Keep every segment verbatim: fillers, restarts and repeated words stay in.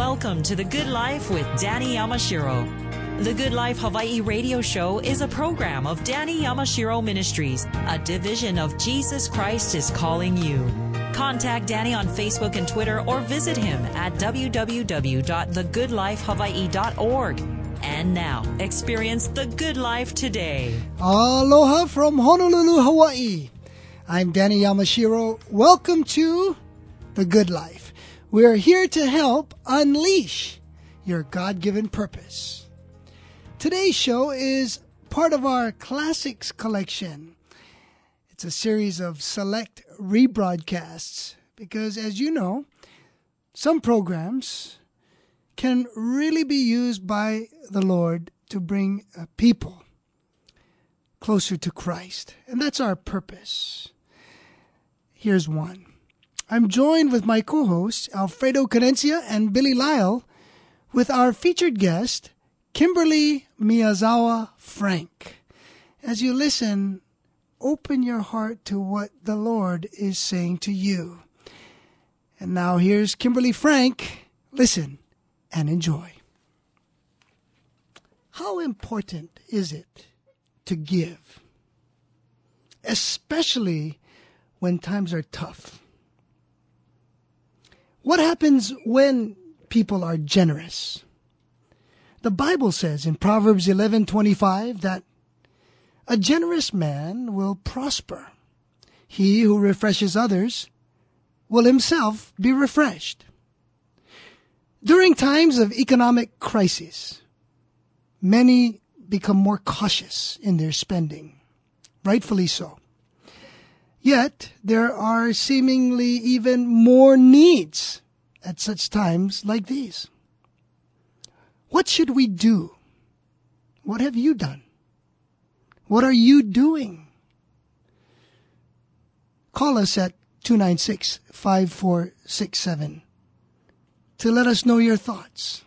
Welcome to The Good Life with Danny Yamashiro. The Good Life Hawaii radio show is a program of Danny Yamashiro Ministries, a division of Jesus Christ is Calling You. Contact Danny on Facebook and Twitter or visit him at w w w dot the good life hawaii dot org. And now, experience the good life today. Aloha from Honolulu, Hawaii. I'm Danny Yamashiro. Welcome to The Good Life. We're here to help unleash your God-given purpose. Today's show is part of our Classics collection. It's a series of select rebroadcasts because, as you know, some programs can really be used by the Lord to bring uh, people closer to Christ. And that's our purpose. Here's one. I'm joined with my co-hosts, Alfredo Cadencia and Billy Lyle, with our featured guest, Kimberly Miyazawa Frank. As you listen, open your heart to what the Lord is saying to you. And now here's Kimberly Frank. Listen and enjoy. How important is it to give, especially when times are tough? What happens when people are generous? The Bible says in Proverbs eleven twenty-five that a generous man will prosper. He who refreshes others will himself be refreshed. During times of economic crisis, many become more cautious in their spending, rightfully so. Yet, there are seemingly even more needs at such times like these. What should we do? What have you done? What are you doing? Call us at two nine six, five four six seven to let us know your thoughts.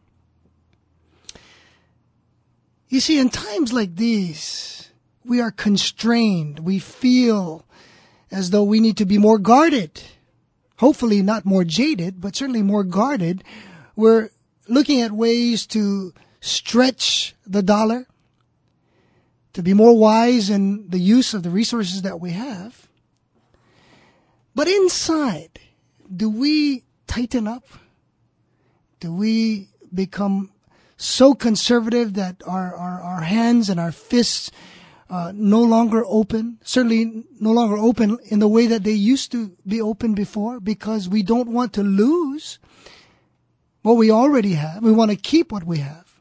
You see, in times like these, we are constrained. We feel as though we need to be more guarded. Hopefully not more jaded, but certainly more guarded. We're looking at ways to stretch the dollar, to be more wise in the use of the resources that we have. But inside, do we tighten up? Do we become so conservative that our, our, our hands and our fists uh, no longer open, certainly no longer open in the way that they used to be open before, because we don't want to lose what we already have. We want to keep what we have.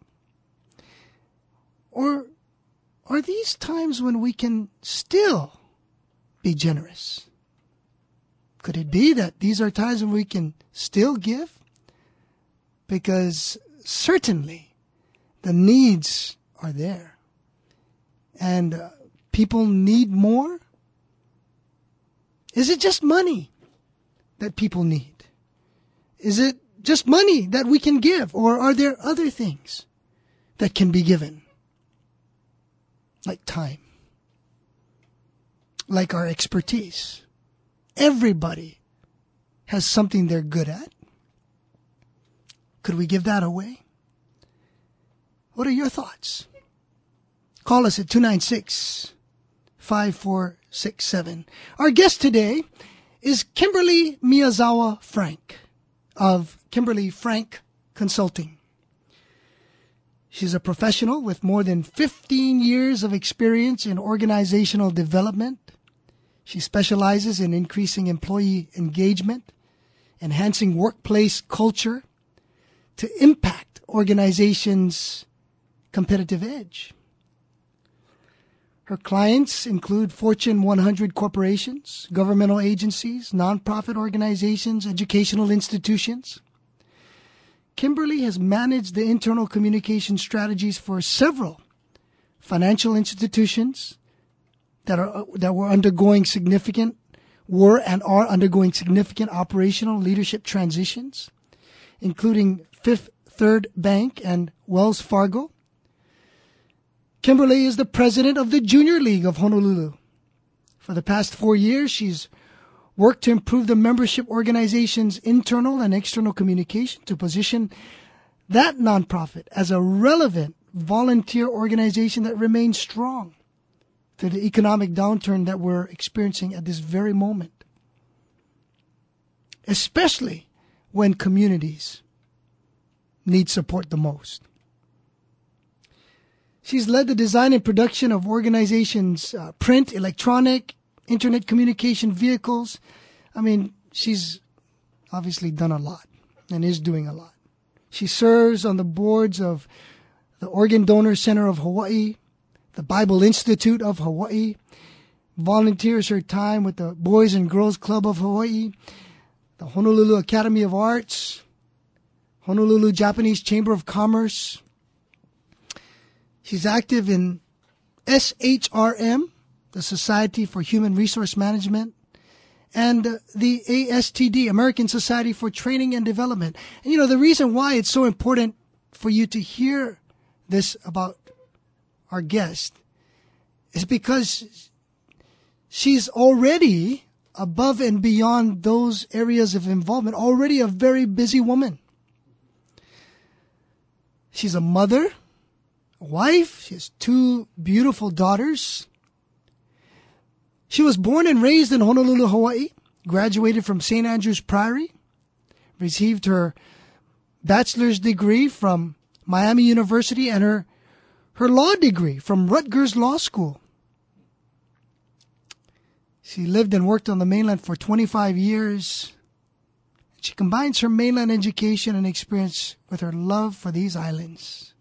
Or are these times when we can still be generous? Could it be that these are times when we can still give? Because certainly the needs are there. And uh, people need more? Is it just money that people need? Is it just money that we can give? Or are there other things that can be given? Like time. Like our expertise. Everybody has something they're good at. Could we give that away? What are your thoughts? Call us at two nine six, five four six seven. Our guest today is Kimberly Miyazawa Frank of Kimberly Frank Consulting. She's a professional with more than fifteen years of experience in organizational development. She specializes in increasing employee engagement, enhancing workplace culture to impact organizations' competitive edge. Her clients include Fortune one hundred corporations, governmental agencies, nonprofit organizations, educational institutions. Kimberly has managed the internal communication strategies for several financial institutions that are that were undergoing significant were and are undergoing significant operational leadership transitions, including Fifth Third Bank and Wells Fargo. Kimberly is the president of the Junior League of Honolulu. For the past four years, she's work to improve the membership organization's internal and external communication to position that nonprofit as a relevant volunteer organization that remains strong through the economic downturn that we're experiencing at this very moment, especially when communities need support the most. She's led the design and production of organizations' uh, print, electronic, internet communication vehicles. I mean, she's obviously done a lot and is doing a lot. She serves on the boards of the Organ Donor Center of Hawaii, the Bible Institute of Hawaii, volunteers her time with the Boys and Girls Club of Hawaii, the Honolulu Academy of Arts, Honolulu Japanese Chamber of Commerce. She's active in S H R M, the Society for Human Resource Management, and uh, the A S T D, American Society for Training and Development. And you know, the reason why it's so important for you to hear this about our guest is because she's already above and beyond those areas of involvement, already a very busy woman. She's a mother, a wife. She has two beautiful daughters. She was born and raised in Honolulu, Hawaii, graduated from Saint Andrew's Priory, received her bachelor's degree from Miami University and her, her law degree from Rutgers Law School. She lived and worked on the mainland for twenty-five years. She combines her mainland education and experience with her love for these islands,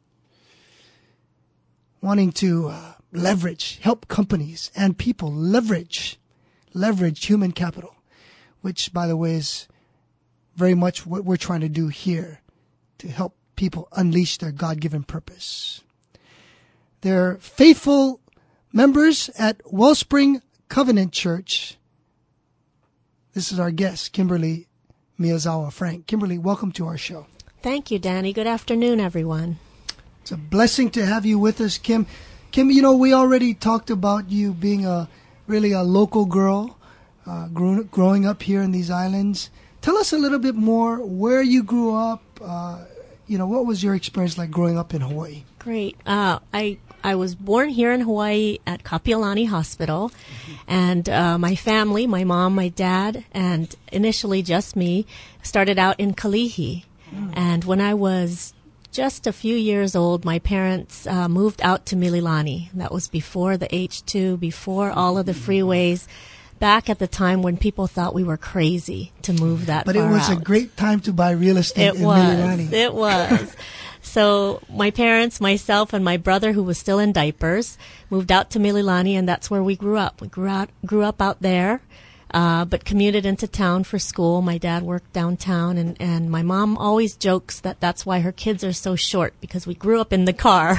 wanting to uh, leverage, help companies and people leverage, leverage human capital, which, by the way, is very much what we're trying to do here to help people unleash their God-given purpose. They're faithful members at Wellspring Covenant Church. This is our guest, Kimberly Miyazawa Frank. Kimberly, welcome to our show. Thank you, Danny. Good afternoon, everyone. It's a blessing to have you with us, Kim. Kim, you know, we already talked about you being a really a local girl, uh, grew, growing up here in these islands. Tell us a little bit more where you grew up. Uh, you know, what was your experience like growing up in Hawaii? Great. Uh, I I was born here in Hawaii at Kapiolani Hospital, mm-hmm. and uh, my family, my mom, my dad, and initially just me, started out in Kalihi. Mm. And when I was just a few years old, my parents uh, moved out to Mililani. That was before the H two, before all of the freeways, back at the time when people thought we were crazy to move that but far out. But it was out. a great time to buy real estate it in was, Mililani. It was. So my parents, myself, and my brother, who was still in diapers, moved out to Mililani, and that's where we grew up. We grew out, grew up out there. Uh, but commuted into town for school. My dad worked downtown, and, and my mom always jokes that that's why her kids are so short, because we grew up in the car.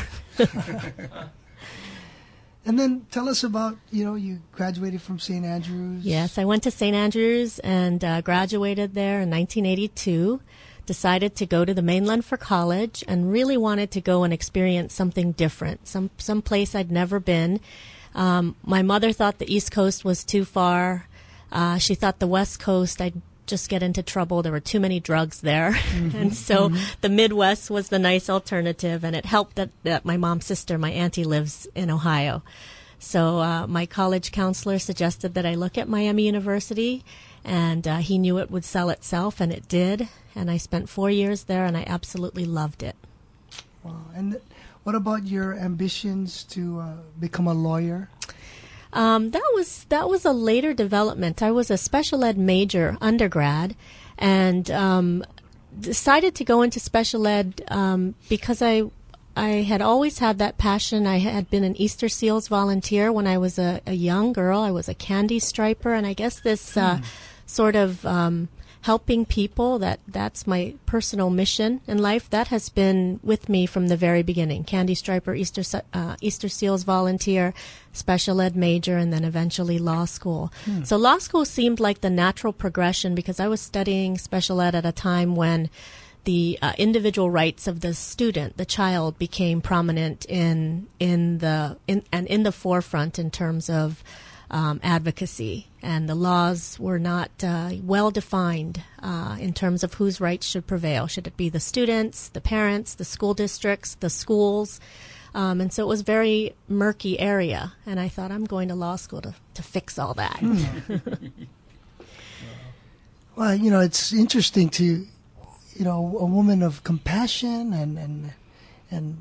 And then tell us about, you know, you graduated from Saint Andrews. Yes, I went to Saint Andrews and uh, graduated there in nineteen eighty-two. Decided to go to the mainland for college and really wanted to go and experience something different, some some place I'd never been. Um, my mother thought the East Coast was too far. Uh, she thought the West Coast, I'd just get into trouble. There were too many drugs there. Mm-hmm, and so mm-hmm. the Midwest was the nice alternative, and it helped that, that my mom's sister, my auntie, lives in Ohio. So uh, my college counselor suggested that I look at Miami University, and uh, he knew it would sell itself, and it did. And I spent four years there, and I absolutely loved it. Wow. And what about your ambitions to uh, become a lawyer? Um, that was that was a later development. I was a special ed major undergrad, and um, decided to go into special ed um, because I I had always had that passion. I had been an Easter Seals volunteer when I was a, a young girl. I was a candy striper, and I guess this uh, hmm. sort of um, helping people, that that's my personal mission in life. That has been with me from the very beginning. Candy striper, Easter uh, Easter Seals volunteer, special ed major, and then eventually law school. Hmm. So law school seemed like the natural progression because I was studying special ed at a time when the uh, individual rights of the student, the child, became prominent in in the in and in the forefront in terms of um, advocacy, and the laws were not uh, well defined uh, in terms of whose rights should prevail. Should it be the students, the parents, the school districts, the schools? Um, and so it was a very murky area, and I thought, I'm going to law school to, to fix all that. Hmm. Well, you know, it's interesting to, you know, a woman of compassion and and and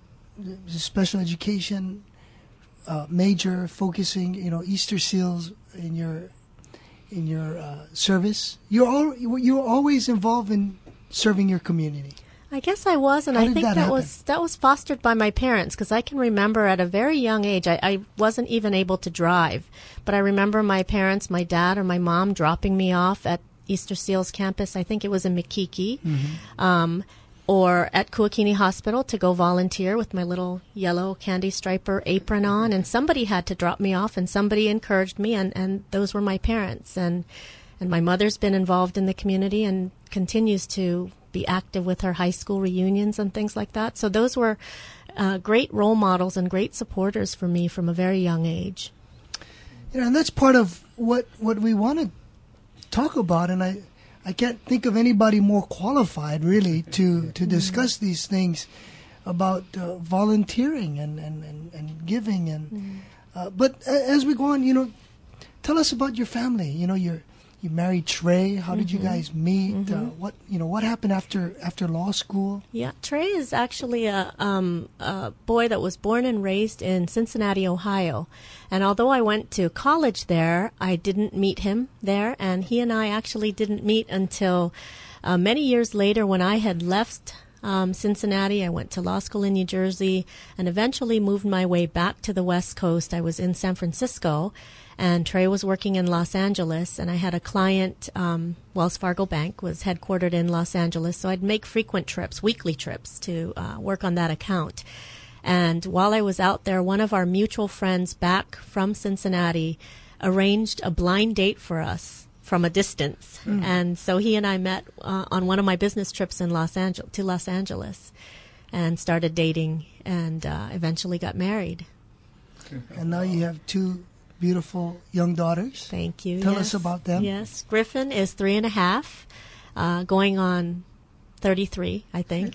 special education uh, major, focusing, you know, Easter seals in your in your uh, service. You're all you're always involved in serving your community. I guess I was, and How I did think that that, happen? was that was fostered by my parents, because I can remember at a very young age, I, I wasn't even able to drive, but I remember my parents, my dad or my mom, dropping me off at Easter Seals campus. I think it was in Makiki, mm-hmm. um, or at Kuakini Hospital to go volunteer with my little yellow candy striper apron on, and somebody had to drop me off, and somebody encouraged me, and, and those were my parents, and and my mother's been involved in the community and continues to be active with her high school reunions and things like that. So those were uh, great role models and great supporters for me from a very young age. You know, and that's part of what what we want to talk about, and I I can't think of anybody more qualified really to, to discuss these things about uh, volunteering and, and, and, and giving and mm. uh, but as we go on, you know, tell us about your family. You know, you're You married Trey. How did mm-hmm. you guys meet? Mm-hmm. Uh, what you know? What happened after after law school? Yeah, Trey is actually a, um, a boy that was born and raised in Cincinnati, Ohio. And although I went to college there, I didn't meet him there. And he and I actually didn't meet until uh, many years later, when I had left um, Cincinnati. I went to law school in New Jersey and eventually moved my way back to the West Coast. I was in San Francisco. And Trey was working in Los Angeles, and I had a client, um, Wells Fargo Bank, was headquartered in Los Angeles, so I'd make frequent trips, weekly trips, to uh, work on that account. And while I was out there, one of our mutual friends back from Cincinnati arranged a blind date for us from a distance. Mm. And so he and I met uh, on one of my business trips in Los Angeles to Los Angeles and started dating and uh, eventually got married. And now you have two beautiful young daughters. Thank you. Tell yes. us about them. Yes. Griffin is three and a half, uh, going on thirty-three, I think.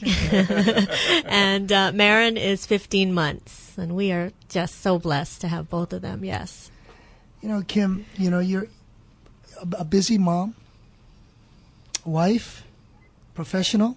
And uh, Marin is fifteen months. And we are just so blessed to have both of them. Yes. You know, Kim, you know, you're a, a busy mom, wife, professional,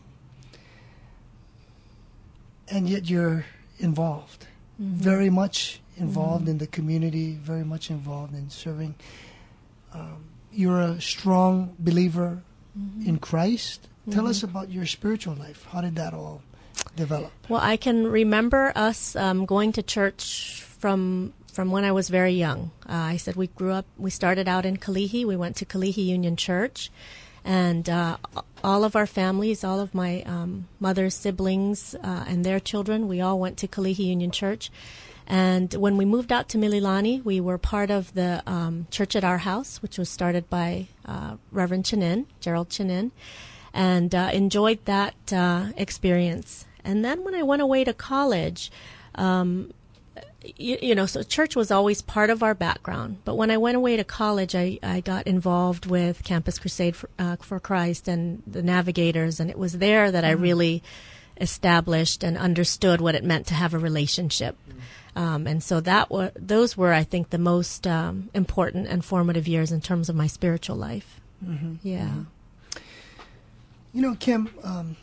and yet you're involved, mm-hmm. very much involved mm-hmm. in the community, very much involved in serving. Um, you're a strong believer mm-hmm. in Christ. Tell mm-hmm. us about your spiritual life. How did that all develop? Well, I can remember us um, going to church from from when I was very young. Uh, I said we grew up, we started out in Kalihi. We went to Kalihi Union Church. And uh, all of our families, all of my um, mother's siblings uh, and their children, we all went to Kalihi Union Church. And when we moved out to Mililani, we were part of the um, Church at Our House, which was started by uh, Reverend Chinin, Gerald Chinin, and uh, enjoyed that uh, experience. And then when I went away to college, um, you, you know, so church was always part of our background. But when I went away to college, I, I got involved with Campus Crusade for, uh, for Christ and the Navigators, and it was there that mm-hmm. I really established and understood what it meant to have a relationship. Mm-hmm. Um, and so that wa- those were, I think, the most um, important and formative years in terms of my spiritual life. Mm-hmm. Yeah. Mm-hmm. You know, Kim, um,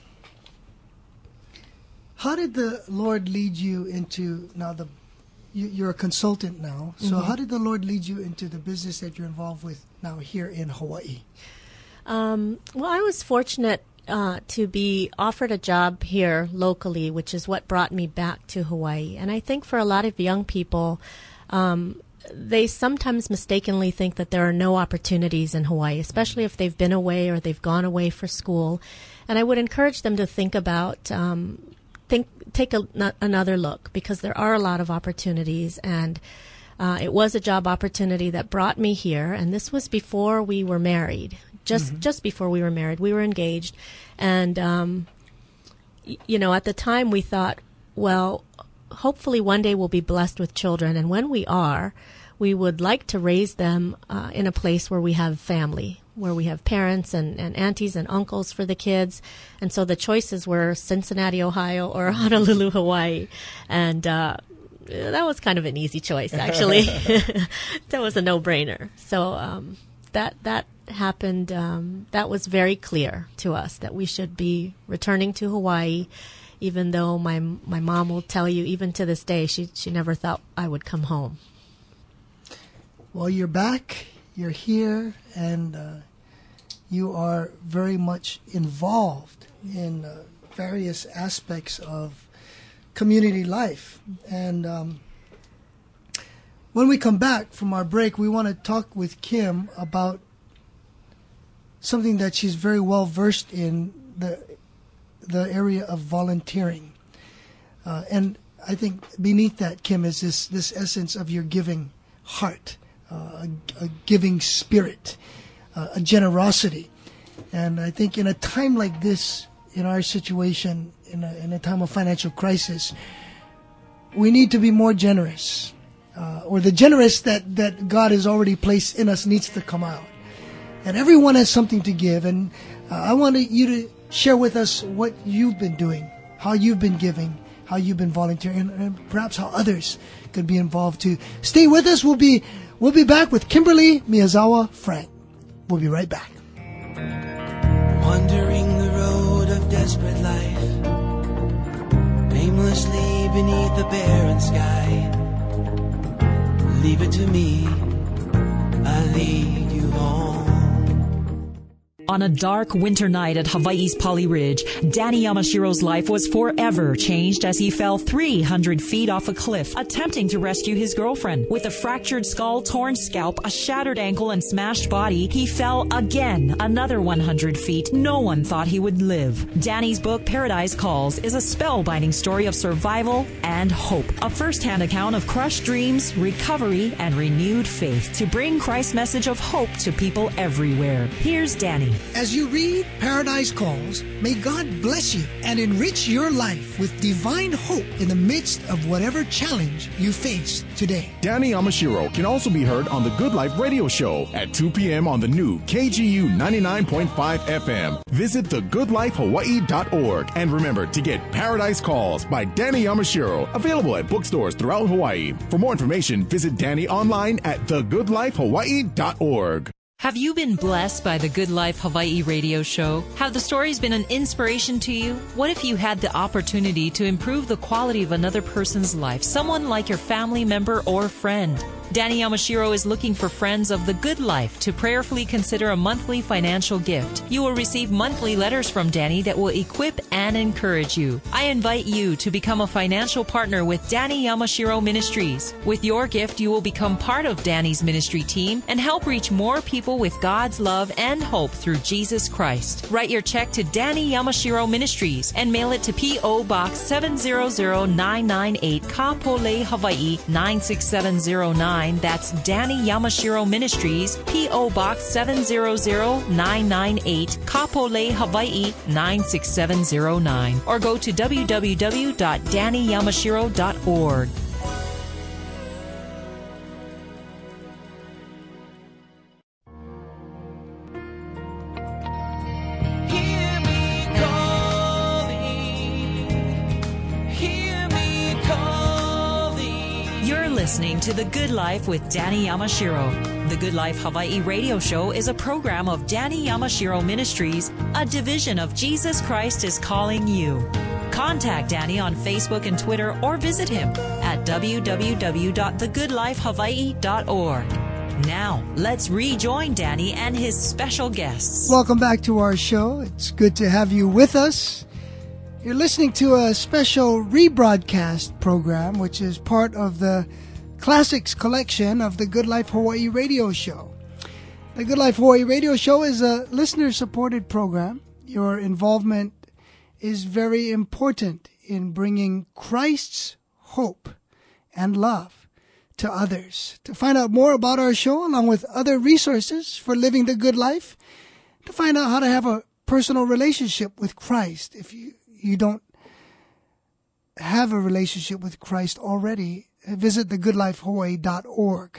how did the Lord lead you into, now the you, you're a consultant now, so mm-hmm. how did the Lord lead you into the business that you're involved with now here in Hawaii? Um, well, I was fortunate Uh, to be offered a job here locally, which is what brought me back to Hawaii. And I think for a lot of young people, um, they sometimes mistakenly think that there are no opportunities in Hawaii, especially if they've been away or they've gone away for school. And I would encourage them to think about, um, think, take a, n- another look, because there are a lot of opportunities. And uh, it was a job opportunity that brought me here, and this was before we were married. Just mm-hmm. just before we were married. We were engaged. And, um, y- you know, at the time we thought, well, hopefully one day we'll be blessed with children. And when we are, we would like to raise them uh, in a place where we have family, where we have parents and, and aunties and uncles for the kids. And so the choices were Cincinnati, Ohio, or Honolulu, Hawaii. And uh, that was kind of an easy choice, actually. That was a no-brainer. So um, that that happened. Um, that was very clear to us that we should be returning to Hawaii, even though my my mom will tell you, even to this day, she she never thought I would come home. Well, you're back, you're here, and uh, you are very much involved in uh, various aspects of community life. And um, when we come back from our break, we want to talk with Kim about something that she's very well versed in, the the area of volunteering. Uh, and I think beneath that, Kim, is this, this essence of your giving heart. Uh, a, a giving spirit, uh, a generosity. And I think in a time like this, in our situation, in a, in a time of financial crisis, we need to be more generous. Uh, or the generous that, that God has already placed in us needs to come out. And everyone has something to give. And uh, I want you to share with us what you've been doing, how you've been giving, how you've been volunteering, and perhaps how others could be involved too. Stay with us. We'll be We'll be back with Kimberly Miyazawa Frank. We'll be right back. Wandering the road of desperate life, aimlessly beneath the barren sky. Leave it to me, I lead you home. On a dark winter night at Hawaii's Pali Ridge, Danny Yamashiro's life was forever changed as he fell three hundred feet off a cliff, attempting to rescue his girlfriend. With a fractured skull, torn scalp, a shattered ankle, and smashed body, he fell again another one hundred feet. No one thought he would live. Danny's book, Paradise Calls, is a spellbinding story of survival and hope. A first-hand account of crushed dreams, recovery, and renewed faith to bring Christ's message of hope to people everywhere. Here's Danny. As you read Paradise Calls, may God bless you and enrich your life with divine hope in the midst of whatever challenge you face today. Danny Yamashiro can also be heard on the Good Life Radio Show at two p.m. on the new K G U ninety-nine point five F M. Visit the good life hawaii dot org. And remember to get Paradise Calls by Danny Yamashiro, available at bookstores throughout Hawaii. For more information, visit Danny online at the good life hawaii dot org. Have you been blessed by the Good Life Hawaii radio show? Have the stories been an inspiration to you? What if you had the opportunity to improve the quality of another person's life, someone like your family member or friend? Danny Yamashiro is looking for friends of the good life to prayerfully consider a monthly financial gift. You will receive monthly letters from Danny that will equip and encourage you. I invite you to become a financial partner with Danny Yamashiro Ministries. With your gift, you will become part of Danny's ministry team and help reach more people with God's love and hope through Jesus Christ. Write your check to Danny Yamashiro Ministries and mail it to P O. Box seven zero zero nine nine eight, Kapolei, Hawaii nine six seven zero nine. That's Danny Yamashiro Ministries, P O. Box seven zero zero nine nine eight, Kapolei, Hawaii nine six seven zero nine. Or go to w w w dot danny yamashiro dot org. Listening to The Good Life with Danny Yamashiro. The Good Life Hawaii radio show is a program of Danny Yamashiro Ministries, a division of Jesus Christ is Calling You. Contact Danny on Facebook and Twitter or visit him at w w w dot the good life hawaii dot org. Now, let's rejoin Danny and his special guests. Welcome back to our show. It's good to have you with us. You're listening to a special rebroadcast program, which is part of the Classics collection of the Good Life Hawaii radio show. The Good Life Hawaii radio show is a listener-supported program. Your involvement is very important in bringing Christ's hope and love to others. To find out more about our show, along with other resources for living the good life, to find out how to have a personal relationship with Christ, if you, you don't have a relationship with Christ already, visit the good life hawaii dot org.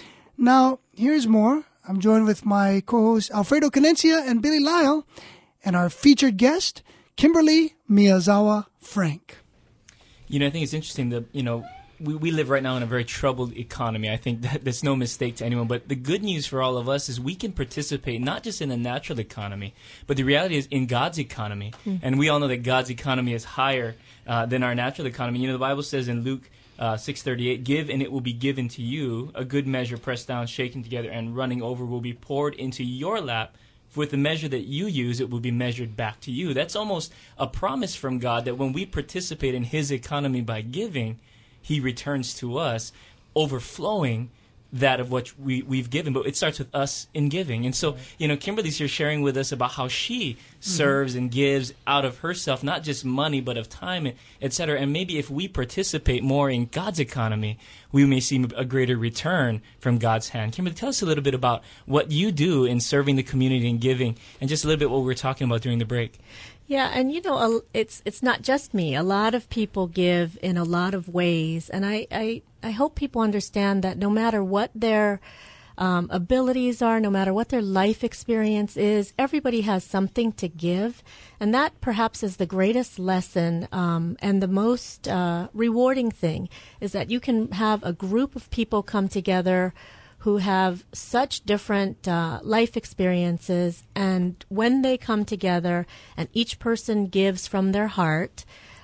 Now, here's more. I'm joined with my co-hosts Alfredo Canencia and Billy Lyle, and our featured guest, Kimberly Miyazawa Frank. You know, I think it's interesting that, you know, we, we live right now in a very troubled economy. I think that that's no mistake to anyone. But the good news for all of us is we can participate not just in a natural economy, but the reality is in God's economy. Mm. And we all know that God's economy is higher uh, than our natural economy. You know, the Bible says in Luke uh, six thirty-eight, give and it will be given to you. A good measure pressed down, shaken together, and running over will be poured into your lap. With the measure that you use, it will be measured back to you. That's almost a promise from God that when we participate in His economy by giving, He returns to us, overflowing that of what we, we've given. But it starts with us in giving. And so, you know, Kimberly's here sharing with us about how she serves mm-hmm. and gives out of herself, not just money, but of time, et cetera. And maybe if we participate more in God's economy, we may see a greater return from God's hand. Kimberly, tell us a little bit about what you do in serving the community and giving, and just a little bit what we were talking about during the break. Yeah, and you know, it's it's not just me. A lot of people give in a lot of ways, and I, I, I hope people understand that no matter what their um, abilities are, no matter what their life experience is, everybody has something to give, and that perhaps is the greatest lesson um, and the most uh, rewarding thing is that you can have a group of people come together who have such different uh, life experiences, and when they come together and each person gives from their heart,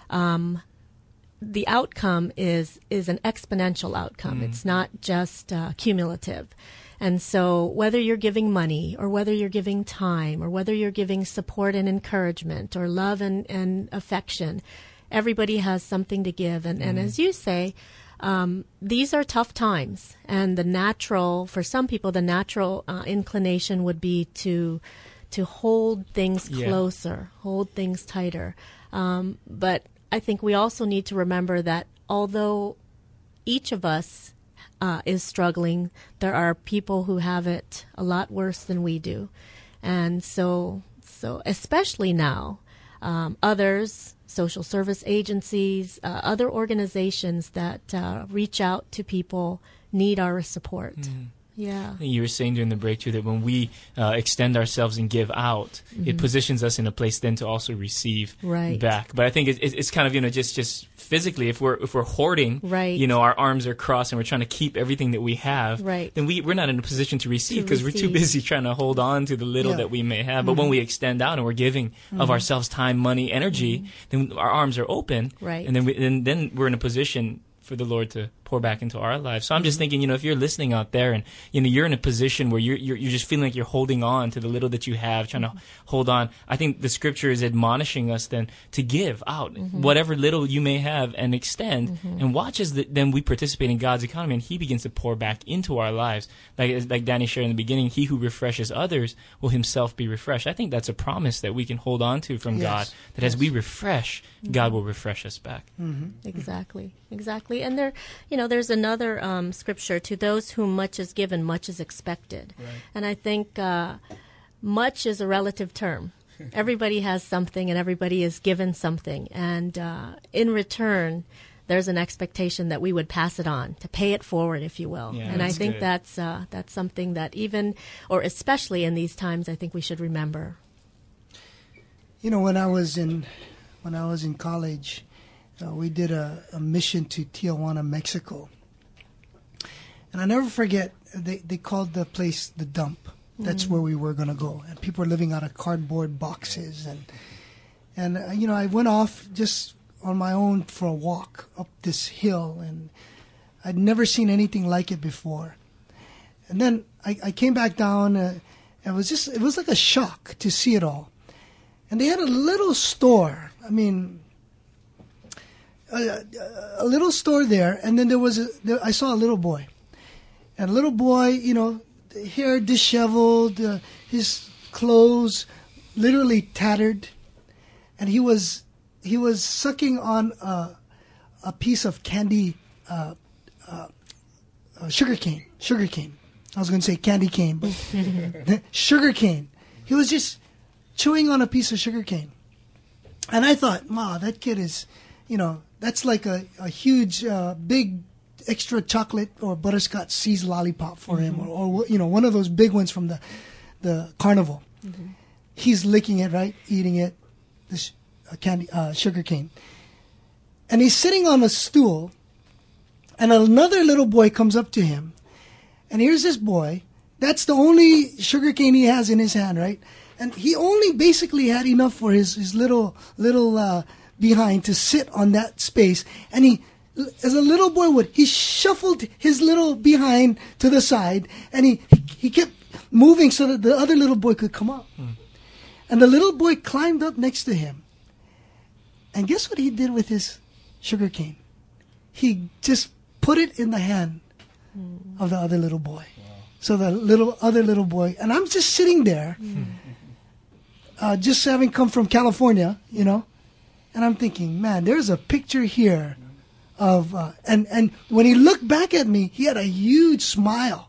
um, the outcome is is an exponential outcome. Mm. It's not just uh, cumulative. And so whether you're giving money or whether you're giving time or whether you're giving support and encouragement or love and, and affection, everybody has something to give. And, mm. and as you say, Um, these are tough times, and the natural, for some people, the natural uh, inclination would be to to hold things yeah. closer, hold things tighter. Um, but I think we also need to remember that although each of us uh, is struggling, there are people who have it a lot worse than we do, and so so especially now, um, others. Social service agencies, uh, other organizations that uh, reach out to people need our support. Mm. Yeah. You were saying during the break, too, that when we uh, extend ourselves and give out, mm-hmm. it positions us in a place then to also receive right. back. But I think it's, it's kind of, you know, just, just physically, if we're if we're hoarding, right. you know, our arms are crossed and we're trying to keep everything that we have, right. then we, we're not in a position to receive because we're too busy trying to hold on to the little yeah. that we may have. But mm-hmm. when we extend out and we're giving mm-hmm. of ourselves time, money, energy, mm-hmm. then our arms are open. Right. And then, we, and then we're in a position for the Lord to pour back into our lives. So I'm just thinking, you know, if you're listening out there and, you know, you're in a position where you're, you're, you're just feeling like you're holding on to the little that you have, trying to hold on, I think the scripture is admonishing us then to give out mm-hmm. whatever little you may have and extend mm-hmm. and watch as the, then we participate in God's economy and He begins to pour back into our lives. Like, like Danny shared in the beginning, he who refreshes others will himself be refreshed. I think that's a promise that we can hold on to from yes. God, that yes. as we refresh, mm-hmm. God will refresh us back. Mm-hmm. Exactly. Exactly. And there, you know, there's another um, scripture, to those whom much is given, much is expected. Right. And I think uh, much is a relative term. Everybody has something and everybody is given something. And uh, in return, there's an expectation that we would pass it on, to pay it forward, if you will. Yeah, and I think good. that's uh, that's something that even, or especially in these times, I think we should remember. You know, when I was in, when I was in college, Uh, we did a, a mission to Tijuana, Mexico. And I never forget, they, they called the place the dump. That's mm-hmm. where we were going to go. And people were living out of cardboard boxes. And, and uh, you know, I went off just on my own for a walk up this hill. And I'd never seen anything like it before. And then I, I came back down. Uh, it was just, it was like a shock to see it all. And they had a little store. I mean... A, a little store there, and then there was a, there, I saw a little boy, and a little boy, you know, hair disheveled, uh, his clothes literally tattered, and he was he was sucking on a, a piece of candy, uh, uh, uh, sugar cane, sugar cane. I was going to say candy cane, but sugar cane. He was just chewing on a piece of sugar cane, and I thought, wow, that kid is, you know. That's like a, a huge, uh, big extra chocolate or butterscotch seeds lollipop for mm-hmm. him, or, or you know, one of those big ones from the the carnival. Mm-hmm. He's licking it, right, eating it, this uh, candy uh, sugar cane, and he's sitting on a stool, and another little boy comes up to him, and here's this boy. That's the only sugar cane he has in his hand, right? And he only basically had enough for his his little little uh, behind to sit on that space, and he. As a little boy would, he shuffled his little behind to the side, and he, he, he kept moving so that the other little boy could come up. Mm. And the little boy climbed up next to him. And guess what he did with his sugar cane? He just put it in the hand mm. of the other little boy. Wow. So the little other little boy, and I'm just sitting there, mm. uh, just having come from California, you know, and I'm thinking, man, there's a picture here. Of uh, and and when he looked back at me, he had a huge smile.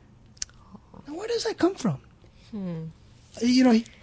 Now, where does that come from? Hmm. You know, he,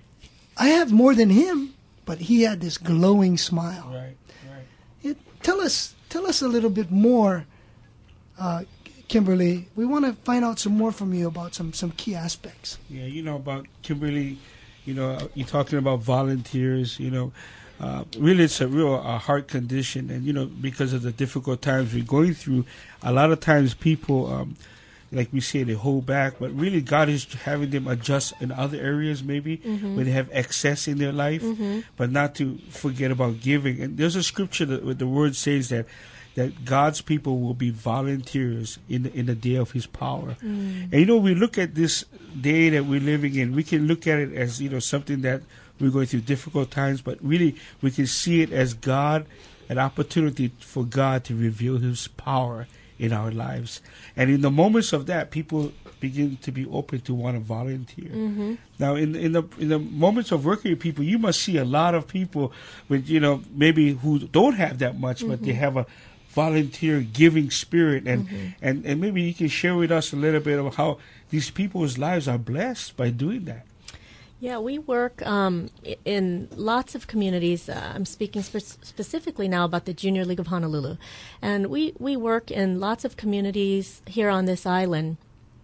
I have more than him, but he had this glowing smile. Right, right. It, tell us, tell us a little bit more, uh, Kimberly. We want to find out some more from you about some some key aspects. Yeah, you know about Kimberly. You know, you're talking about volunteers. You know. Uh, really, it's a real uh, heart condition, and you know, because of the difficult times we're going through, a lot of times people, um, like we say, they hold back. But really, God is having them adjust in other areas, maybe mm-hmm. where they have excess in their life, mm-hmm. but not to forget about giving. And there's a scripture that where the word says that that God's people will be volunteers in the, in the day of His power. Mm. And you know, we look at this day that we're living in. We can look at it as you know something that. We're going through difficult times, but really we can see it as God, an opportunity for God to reveal His power in our lives. And in the moments of that, people begin to be open to want to volunteer. Mm-hmm. Now, in in the in the moments of working with people, you must see a lot of people with you know maybe who don't have that much, mm-hmm. but they have a volunteer giving spirit, and, mm-hmm. and and maybe you can share with us a little bit of how these people's lives are blessed by doing that. Yeah, we work um, in lots of communities. Uh, I'm speaking spe- specifically now about the Junior League of Honolulu. And we, we work in lots of communities here on this island.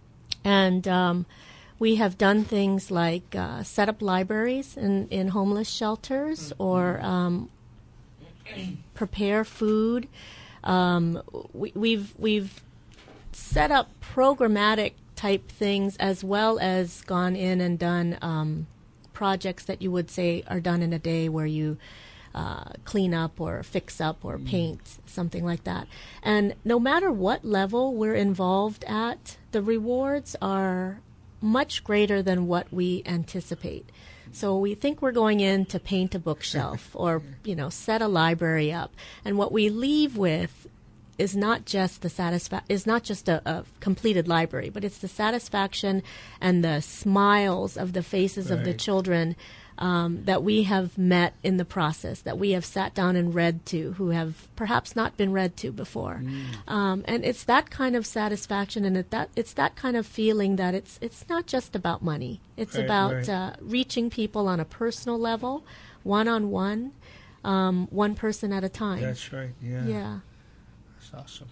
And um, we have done things like uh, set up libraries in, in homeless shelters or um, prepare food. Um, we, we've we've set up programmatic type things as well as gone in and done um, projects that you would say are done in a day where you uh, clean up or fix up or mm. paint, something like that. And no matter what level we're involved at, the rewards are much greater than what we anticipate. So we think we're going in to paint a bookshelf or, you know, set a library up. And what we leave with is not just the satisfa- is not just a, a completed library, but it's the satisfaction and the smiles of the faces right. of the children um, that we have met in the process, that we have sat down and read to, who have perhaps not been read to before. Mm. Um, and it's that kind of satisfaction, and it, that it's that kind of feeling that it's it's not just about money. It's right, about right. Uh, reaching people on a personal level, one on one, um, one person at a time. That's right. Yeah. Yeah. Awesome.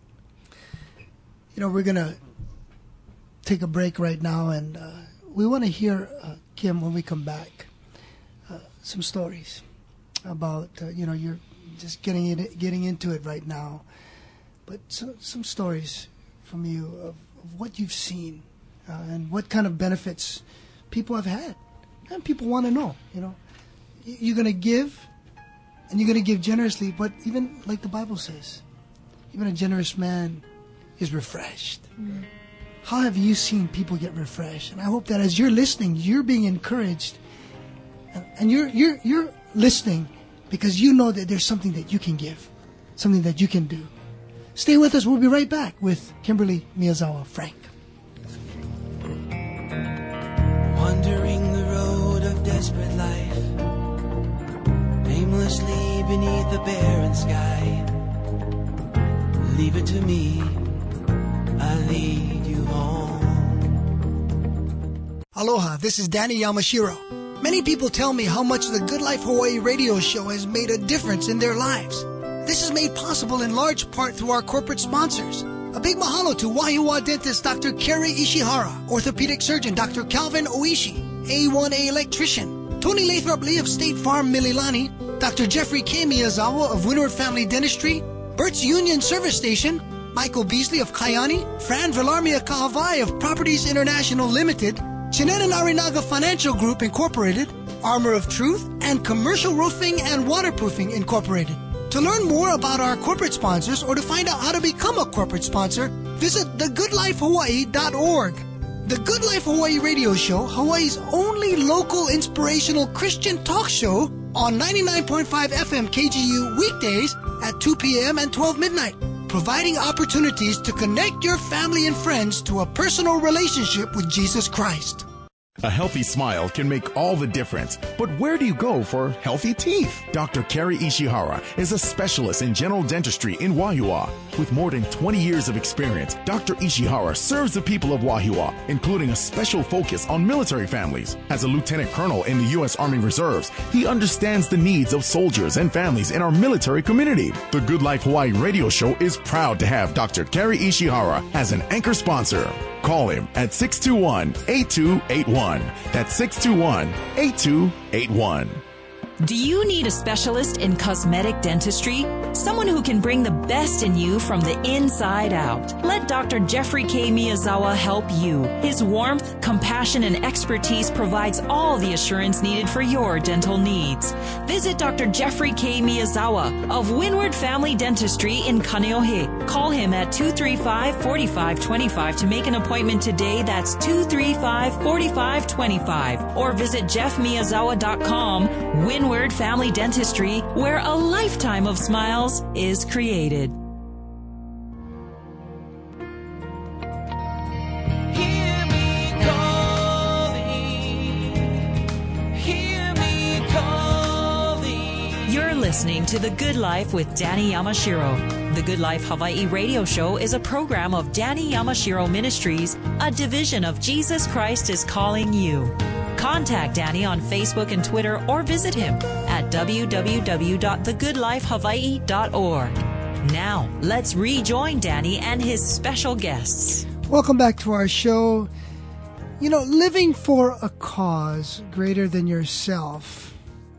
You know, we're going to take a break right now, and uh, we want to hear, uh, Kim, when we come back, uh, some stories about, uh, you know, you're just getting it, getting into it right now, but so, some stories from you of, of what you've seen uh, and what kind of benefits people have had. And people want to know, you know. You're going to give, and you're going to give generously, but even like the Bible says, even a generous man is refreshed. Mm. How have you seen people get refreshed? And I hope that as you're listening, you're being encouraged, and, and you're you're you're listening because you know that there's something that you can give, something that you can do. Stay with us. We'll be right back with Kimberly Miyazawa Frank. Wandering the road of desperate life, aimlessly beneath the barren sky. Leave it to me, I'll lead you home. Aloha, this is Danny Yamashiro. Many people tell me how much the Good Life Hawaii radio show has made a difference in their lives. This is made possible in large part through our corporate sponsors. A big mahalo to Wahiawa dentist Doctor Kerry Ishihara, orthopedic surgeon Doctor Calvin Oishi, A one A electrician, Tony Lathrop Lee of State Farm Mililani, Doctor Jeffrey K. Miyazawa of Windward Family Dentistry, Bert's Union Service Station, Michael Beasley of Kayani, Fran Villarmia Kahavai of Properties International Limited, Chineta Narinaga Financial Group Incorporated, Armor of Truth, and Commercial Roofing and Waterproofing Incorporated. To learn more about our corporate sponsors or to find out how to become a corporate sponsor, visit the good life hawaii dot org. The Good Life Hawaii radio show, Hawaii's only local inspirational Christian talk show on ninety-nine point five F M K G U weekdays at two p.m. and twelve midnight, providing opportunities to connect your family and friends to a personal relationship with Jesus Christ. A healthy smile can make all the difference. But where do you go for healthy teeth? Doctor Kerry Ishihara is a specialist in general dentistry in Wahiawa. With more than twenty years of experience, Doctor Ishihara serves the people of Wahiawa, including a special focus on military families. As a lieutenant colonel in the U S Army Reserves, he understands the needs of soldiers and families in our military community. The Good Life Hawaii radio show is proud to have Doctor Kerry Ishihara as an anchor sponsor. Call him at six two one, eight two eight one. That's six two one, eight two eight one. Do you need a specialist in cosmetic dentistry? Someone who can bring the best in you from the inside out. Let Doctor Jeffrey K. Miyazawa help you. His warmth, compassion, and expertise provides all the assurance needed for your dental needs. Visit Doctor Jeffrey K. Miyazawa of Windward Family Dentistry in Kaneohe. Call him at two three five, four five two five to make an appointment today. That's two three five, four five two five. Or visit jeff miyazawa dot com. Windward Family Dentistry, where a lifetime of smiles is created. Hear me calling, hear me calling. You're listening to The Good Life with Danny Yamashiro. The Good Life Hawaii radio show is a program of Danny Yamashiro Ministries, a division of Jesus Christ is Calling You. Contact Danny on Facebook and Twitter or visit him at w w w dot the good life hawaii dot org. Now, let's rejoin Danny and his special guests. Welcome back to our show. You know, living for a cause greater than yourself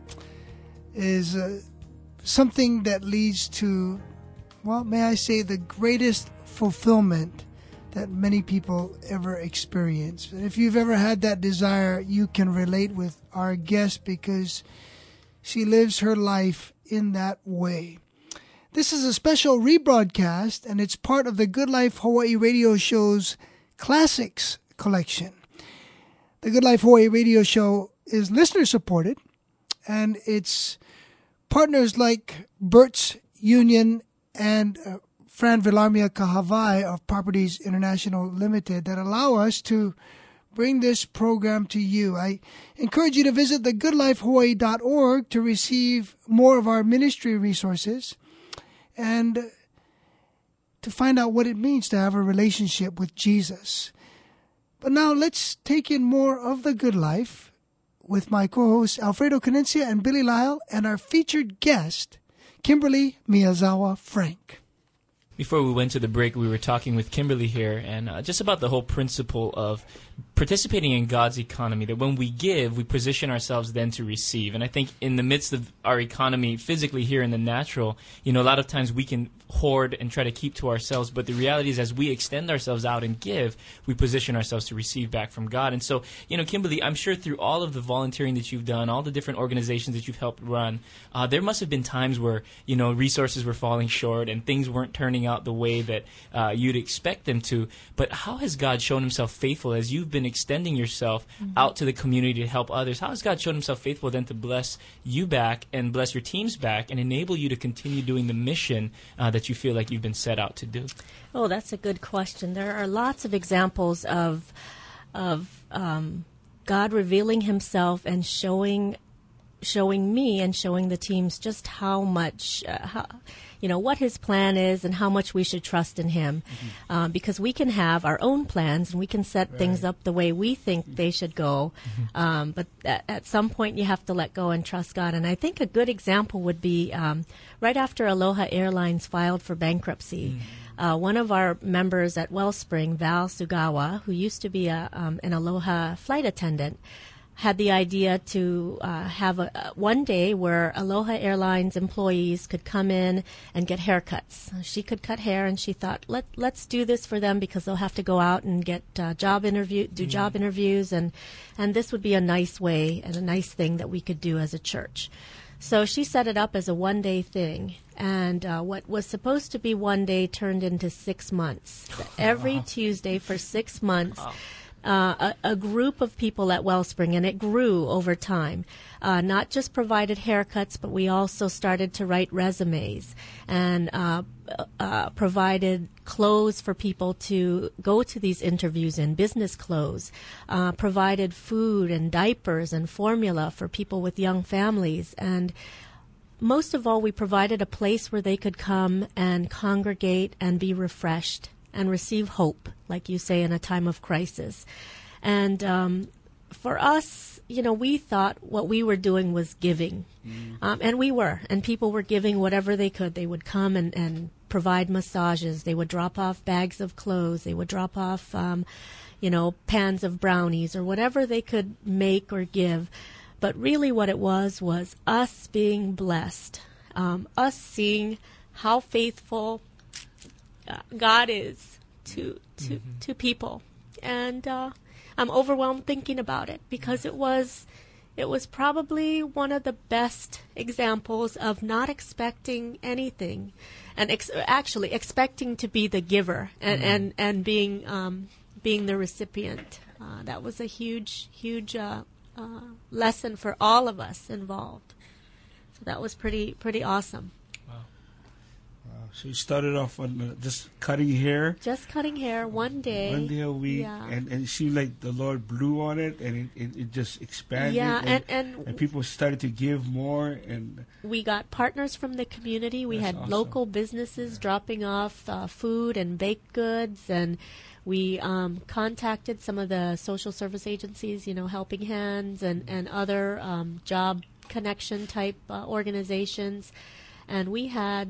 is uh, something that leads to, well, may I say, the greatest fulfillment that many people ever experience. If you've ever had that desire, you can relate with our guest because she lives her life in that way. This is a special rebroadcast, and it's part of the Good Life Hawaii radio show's Classics collection. The Good Life Hawaii radio show is listener-supported, and it's partners like Bert's Union and uh, Fran Villarmia Kahavai of Properties International Limited that allow us to bring this program to you. I encourage you to visit the good life hawaii dot org to receive more of our ministry resources and to find out what it means to have a relationship with Jesus. But now let's take in more of The Good Life with my co-hosts Alfredo Canencia and Billy Lyle and our featured guest, Kimberly Miyazawa Frank. Before we went to the break, we were talking with Kimberly here and uh, just about the whole principle of participating in God's economy, that when we give, we position ourselves then to receive. And I think in the midst of our economy physically here in the natural, you know, a lot of times we can hoard and try to keep to ourselves, but the reality is as we extend ourselves out and give, we position ourselves to receive back from God. And so, you know, Kimberly, I'm sure through all of the volunteering that you've done, all the different organizations that you've helped run, uh, there must have been times where, you know, resources were falling short and things weren't turning out the way that uh, you'd expect them to. But how has God shown himself faithful as you've been extending yourself mm-hmm. out to the community to help others? How has God shown himself faithful then to bless you back and bless your teams back and enable you to continue doing the mission uh, that you feel like you've been set out to do? Oh, that's a good question. There are lots of examples of of um, God revealing himself and showing showing me and showing the teams just how much, uh, how, you know, what his plan is and how much we should trust in him. Mm-hmm. Um, because we can have our own plans and we can set right. things up the way we think mm-hmm. they should go. Mm-hmm. Um, but at, at some point you have to let go and trust God. And I think a good example would be um, right after Aloha Airlines filed for bankruptcy. Mm-hmm. Uh, one of our members at Wellspring, Val Sugawa, who used to be a, um, an Aloha flight attendant, had the idea to uh, have a, uh, one day where Aloha Airlines employees could come in and get haircuts. She could cut hair, and she thought, Let, let's do this for them because they'll have to go out and get uh, job interview, do mm. job interviews, and, and this would be a nice way and a nice thing that we could do as a church. So she set it up as a one-day thing, and uh, what was supposed to be one day turned into six months. Every Tuesday for six months. Wow. Uh, a, a group of people at Wellspring, and it grew over time. Uh, not just provided haircuts, but we also started to write resumes and uh, uh, provided clothes for people to go to these interviews in, business clothes, uh, provided food and diapers and formula for people with young families. And most of all, we provided a place where they could come and congregate and be refreshed and receive hope, like you say, in a time of crisis. And um, for us, you know, we thought what we were doing was giving. Mm. Um, and we were. And people were giving whatever they could. They would come and, and provide massages. They would drop off bags of clothes. They would drop off, um, you know, pans of brownies or whatever they could make or give. But really what it was was us being blessed, um, us seeing how faithful Uh, God is to to mm-hmm. to people, and uh, I'm overwhelmed thinking about it because it was it was probably one of the best examples of not expecting anything, and ex- actually expecting to be the giver and mm-hmm. and and being um, being the recipient. Uh, that was a huge huge uh, uh, lesson for all of us involved. So that was pretty pretty awesome. So you started off on uh, just cutting hair? Just cutting hair one day. One day a week. Yeah. And, and it seemed like the Lord blew on it and it, it, it just expanded. Yeah, and, and, and, and people started to give more. And we got partners from the community. We had awesome. local businesses yeah. dropping off uh, food and baked goods. And we um, contacted some of the social service agencies, you know, Helping Hands and, and other um, job connection type uh, organizations. And we had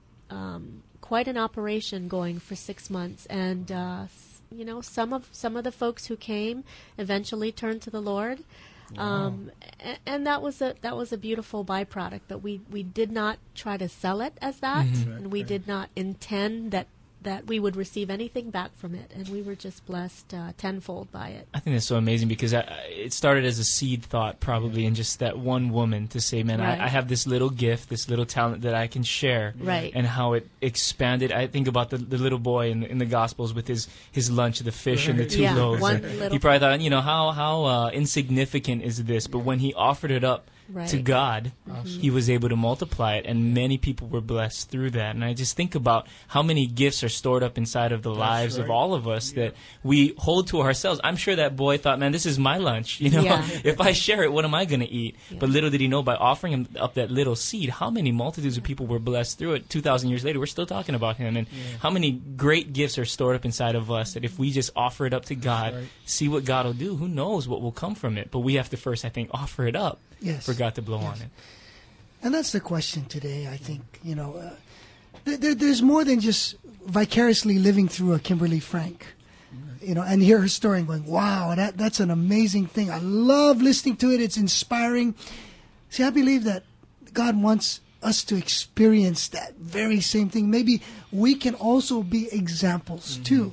Um, quite an operation going for six months, and uh, you know, some of some of the folks who came eventually turned to the Lord, wow. um, and, and that was a that was a beautiful byproduct. But we, we did not try to sell it as that, mm-hmm. and we did not intend that that we would receive anything back from it, and we were just blessed uh, tenfold by it. I think that's so amazing because I, it started as a seed thought probably in just that one woman to say, man, right. I, I have this little gift, this little talent that I can share, right. and how it expanded. I think about the, the little boy in, in the Gospels with his, his lunch, the fish right. and the two yeah, loaves. One and little he probably thought, you know, how, how uh, insignificant is this? But when he offered it up Right. to God, awesome. He was able to multiply it, and many people were blessed through that. And I just think about how many gifts are stored up inside of the That's lives right. of all of us yeah. that we hold to ourselves. I'm sure that boy thought, man, this is my lunch. You know, yeah. if I share it, what am I going to eat? Yeah. But little did he know, by offering him up that little seed, how many multitudes of people were blessed through it. two thousand years later, we're still talking about him. And yeah. how many great gifts are stored up inside of us that if we just offer it up to God, right. see what God will do, who knows what will come from it. But we have to first, I think, offer it up. Yes. For God to blow yes. on it. And that's the question today, I think. You know, uh, th- th- there's more than just vicariously living through a Kimberly Frank. Mm-hmm. You know, and hear her story and going, wow, that, that's an amazing thing. I love listening to it. It's inspiring. See, I believe that God wants us to experience that very same thing. Maybe we can also be examples, mm-hmm. too.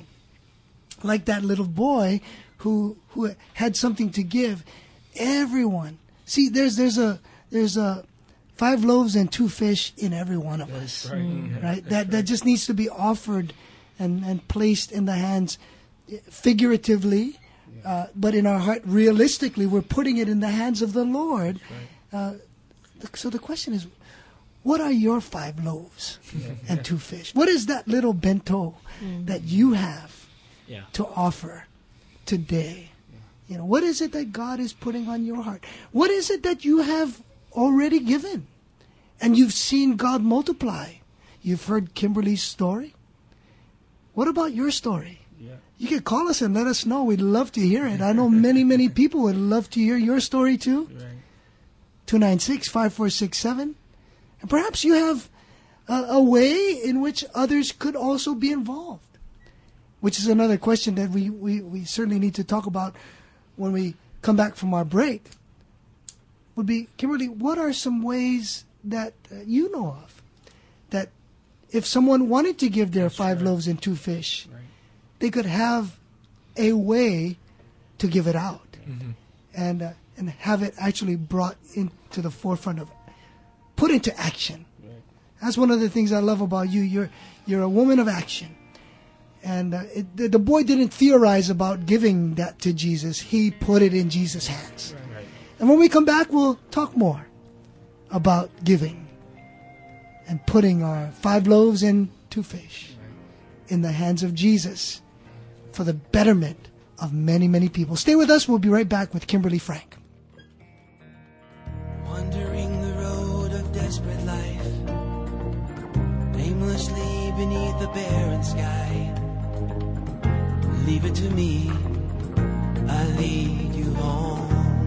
Like that little boy who who had something to give. Everyone. See, there's there's a there's a five loaves and two fish in every one of That's us, right? Mm. right? right? That that just needs to be offered and, and placed in the hands, figuratively, yeah. uh, but in our heart, realistically, we're putting it in the hands of the Lord. Right. Uh, th- so the question is, what are your five loaves yeah. and two fish? What is that little bento mm. that you have yeah. to offer today? You know, what is it that God is putting on your heart? What is it that you have already given. And you've seen God multiply. You've heard Kimberly's story. What about your story? Yeah. You can call us and let us know. We'd love to hear it. I know many, many people would love to hear your story too. Right. two nine six, five four six seven. And perhaps you have a, a way in which others could also be involved, which is another question that we, we, we certainly need to talk about when we come back from our break. Would be, Kimberly, what are some ways that uh, you know of that if someone wanted to give their That's five right. loaves and two fish, right. they could have a way to give it out mm-hmm. and uh, and have it actually brought into the forefront of, put into action. Right. That's one of the things I love about you. You're you're a woman of action. And uh, it, the, the boy didn't theorize about giving that to Jesus. He put it in Jesus' hands. Right. And when we come back, we'll talk more about giving and putting our five loaves and two fish in the hands of Jesus for the betterment of many, many people. Stay with us. We'll be right back with Kimberly Frank. Wandering the road of desperate life, aimlessly beneath the barren sky. Leave it to me, I lead you home.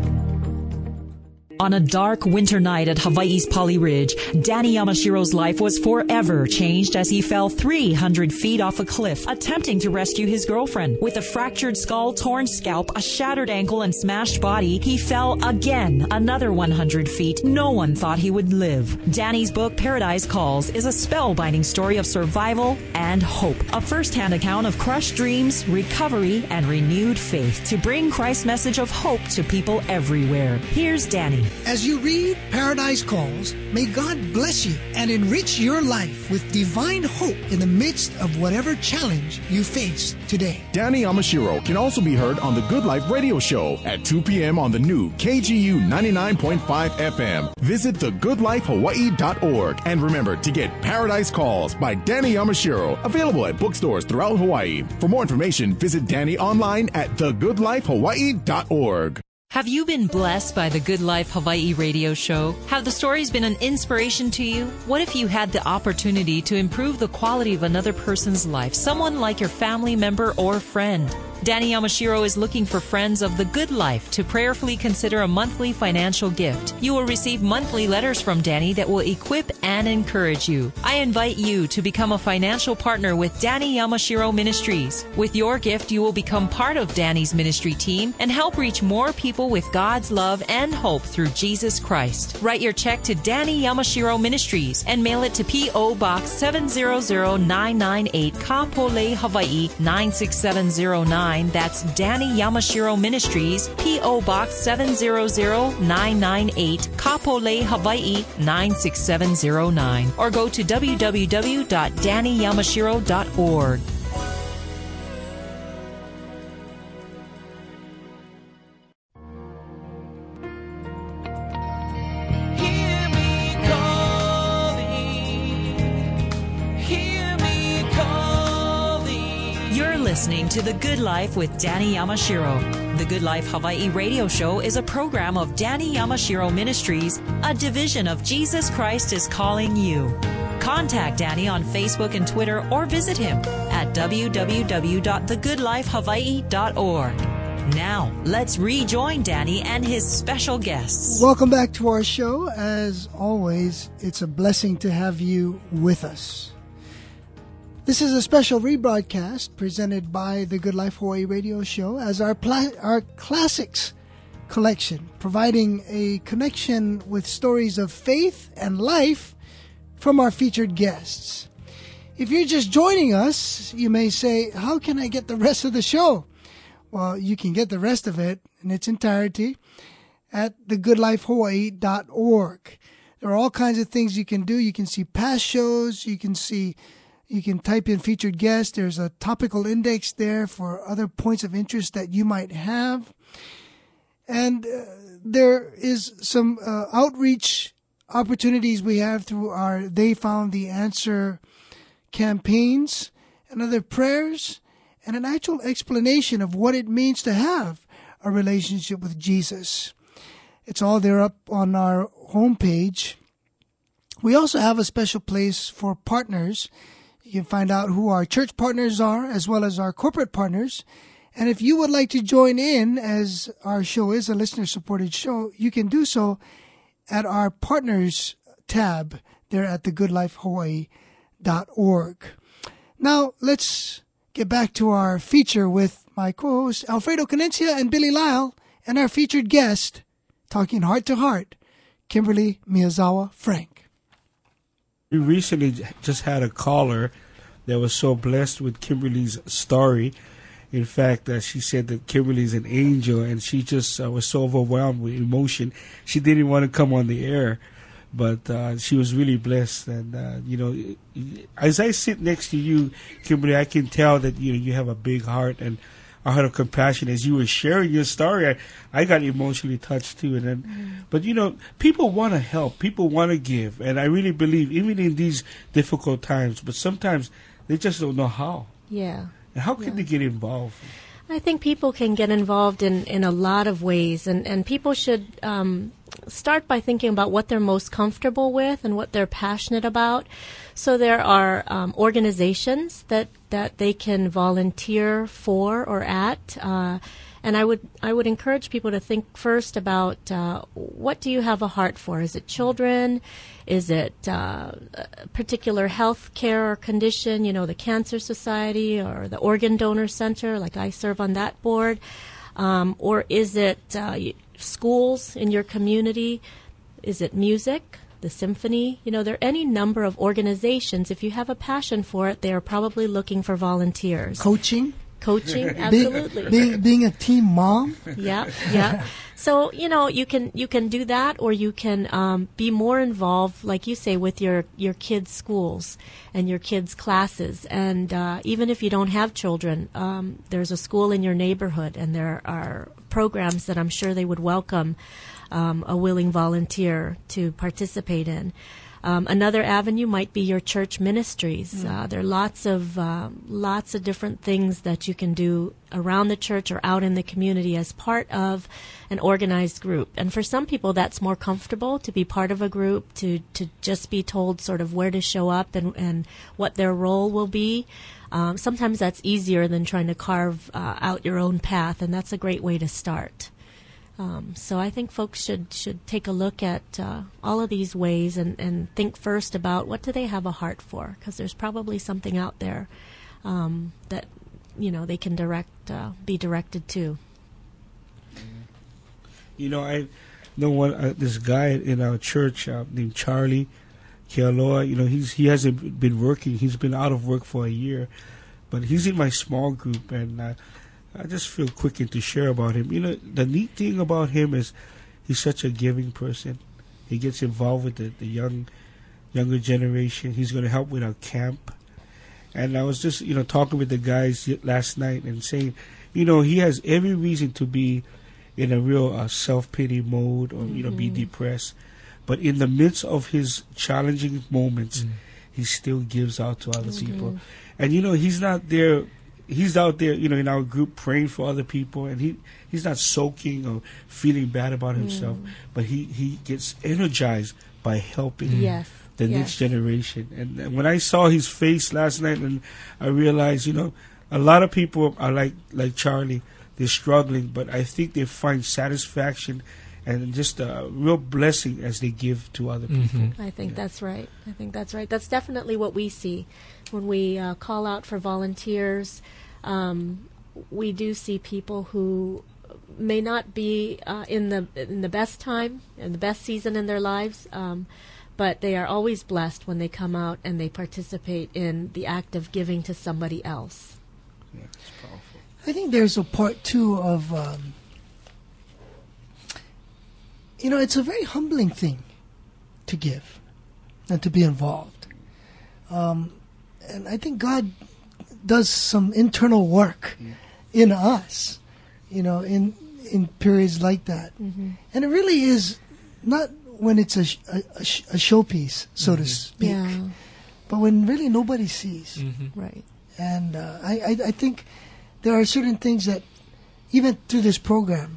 On a dark winter night at Hawaii's Pali Ridge, Danny Yamashiro's life was forever changed as he fell three hundred feet off a cliff, attempting to rescue his girlfriend. With a fractured skull, torn scalp, a shattered ankle, and smashed body, he fell again another one hundred feet. No one thought he would live. Danny's book, Paradise Calls, is a spellbinding story of survival and hope. A first-hand account of crushed dreams, recovery, and renewed faith to bring Christ's message of hope to people everywhere. Here's Danny. As you read Paradise Calls, may God bless you and enrich your life with divine hope in the midst of whatever challenge you face today. Danny Yamashiro can also be heard on the Good Life Radio Show at two p.m. on the new K G U ninety-nine point five F M. Visit the good life hawaii dot org and remember to get Paradise Calls by Danny Yamashiro, available at bookstores throughout Hawaii. For more information, visit Danny online at the good life hawaii dot org. Have you been blessed by the Good Life Hawaii radio show? Have the stories been an inspiration to you? What if you had the opportunity to improve the quality of another person's life, someone like your family member or friend? Danny Yamashiro is looking for friends of the good life to prayerfully consider a monthly financial gift. You will receive monthly letters from Danny that will equip and encourage you. I invite you to become a financial partner with Danny Yamashiro Ministries. With your gift, you will become part of Danny's ministry team and help reach more people with God's love and hope through Jesus Christ. Write your check to Danny Yamashiro Ministries and mail it to P O. Box seven zero zero nine nine eight, Kapolei, Hawaii nine six seven zero nine. That's Danny Yamashiro Ministries, P O. Box seven zero zero nine nine eight, Kapolei, Hawaii nine six seven zero nine. Or go to w w w dot danny yamashiro dot org. Listening to The Good Life with Danny Yamashiro. The Good Life Hawaii radio show is a program of Danny Yamashiro Ministries, a division of Jesus Christ is Calling You. Contact Danny on Facebook and Twitter or visit him at w w w dot the good life hawaii dot org. Now, let's rejoin Danny and his special guests. Welcome back to our show. As always, it's a blessing to have you with us. This is a special rebroadcast presented by the Good Life Hawaii radio show as our pla- our classics collection, providing a connection with stories of faith and life from our featured guests. If you're just joining us, you may say, how can I get the rest of the show? Well, you can get the rest of it in its entirety at the good life hawaii dot org. There are all kinds of things you can do. You can see past shows. You can see You can type in featured guests. There's a topical index there for other points of interest that you might have. And uh, there is some uh, outreach opportunities we have through our They Found the Answer campaigns and other prayers and an actual explanation of what it means to have a relationship with Jesus. It's all there up on our homepage. We also have a special place for partners. You can find out who our church partners are as well as our corporate partners. And if you would like to join in, as our show is a listener-supported show, you can do so at our partners tab there at the good life hawaii dot org. Now, let's get back to our feature with my co-hosts Alfredo Canencia and Billy Lyle and our featured guest, talking heart to heart, Kimberly Miyazawa Frank. We recently just had a caller that was so blessed with Kimberly's story. In fact, uh, she said that Kimberly's an angel, and she just uh, was so overwhelmed with emotion. She didn't want to come on the air, but uh, she was really blessed. And, uh, you know, as I sit next to you, Kimberly, I can tell that, you know, you have a big heart and a heart of compassion. As you were sharing your story, I, I got emotionally touched too. And then, mm. But, you know, people want to help. People want to give. And I really believe, even in these difficult times, but sometimes they just don't know how. Yeah. And how can yeah. they get involved? I think people can get involved in, in a lot of ways, and, and people should um, start by thinking about what they're most comfortable with and what they're passionate about. So there are um, organizations that, that they can volunteer for or at, uh, and I would I would encourage people to think first about uh, what do you have a heart for? Is it children? Is it uh, a particular health care or condition, you know, the Cancer Society or the Organ Donor Center, like I serve on that board? Um, or is it uh, schools in your community? Is it music, the symphony? You know, there are any number of organizations. If you have a passion for it, they are probably looking for volunteers. Coaching? Coaching, absolutely. Being, being, being a team mom? Yeah, yeah. So, you know, you can you can do that, or you can um, be more involved, like you say, with your, your kids' schools and your kids' classes. And uh, even if you don't have children, um, there's a school in your neighborhood, and there are programs that I'm sure they would welcome um, a willing volunteer to participate in. Um, another avenue might be your church ministries. Mm. Uh, there are lots of uh, lots of different things that you can do around the church or out in the community as part of an organized group. And for some people, that's more comfortable to be part of a group, to, to just be told sort of where to show up and, and what their role will be. Um, sometimes that's easier than trying to carve uh, out your own path, and that's a great way to start. Um, so I think folks should should take a look at uh, all of these ways and, and think first about what do they have a heart for, because there's probably something out there um, that you know they can direct uh, be directed to. You know, I know one uh, this guy in our church uh, named Charlie Kealoha. You know, he's he hasn't been working. He's been out of work for a year, but he's in my small group, and uh, I just feel quickened to share about him. You know, the neat thing about him is he's such a giving person. He gets involved with the, the young, younger generation. He's going to help with our camp. And I was just, you know, talking with the guys last night and saying, you know, he has every reason to be in a real uh, self-pity mode or, mm-hmm. you know, be depressed. But in the midst of his challenging moments, mm-hmm. he still gives out to other mm-hmm. people. And, you know, he's not there... He's out there, you know, in our group praying for other people, and he, he's not sulking or feeling bad about himself, mm. but he, he gets energized by helping yes. the yes. next generation. And, and when I saw his face last night, and I realized, you know, a lot of people are like like Charlie, they're struggling, but I think they find satisfaction and just a real blessing as they give to other people. Mm-hmm. I think yeah. that's right. I think that's right. That's definitely what we see when we uh, call out for volunteers. Um, we do see people who may not be uh, in the in the best time, in the best season in their lives, um, but they are always blessed when they come out and they participate in the act of giving to somebody else. Yeah, it's powerful. I think there's a part, too, of, um, you know, it's a very humbling thing to give and to be involved. Um, and I think God does some internal work yeah. in us, you know, in in periods like that. Mm-hmm. And it really is not when it's a, a, a showpiece, so mm-hmm. to speak, yeah. but when really nobody sees. Mm-hmm. Right. And uh, I, I, I think there are certain things that, even through this program,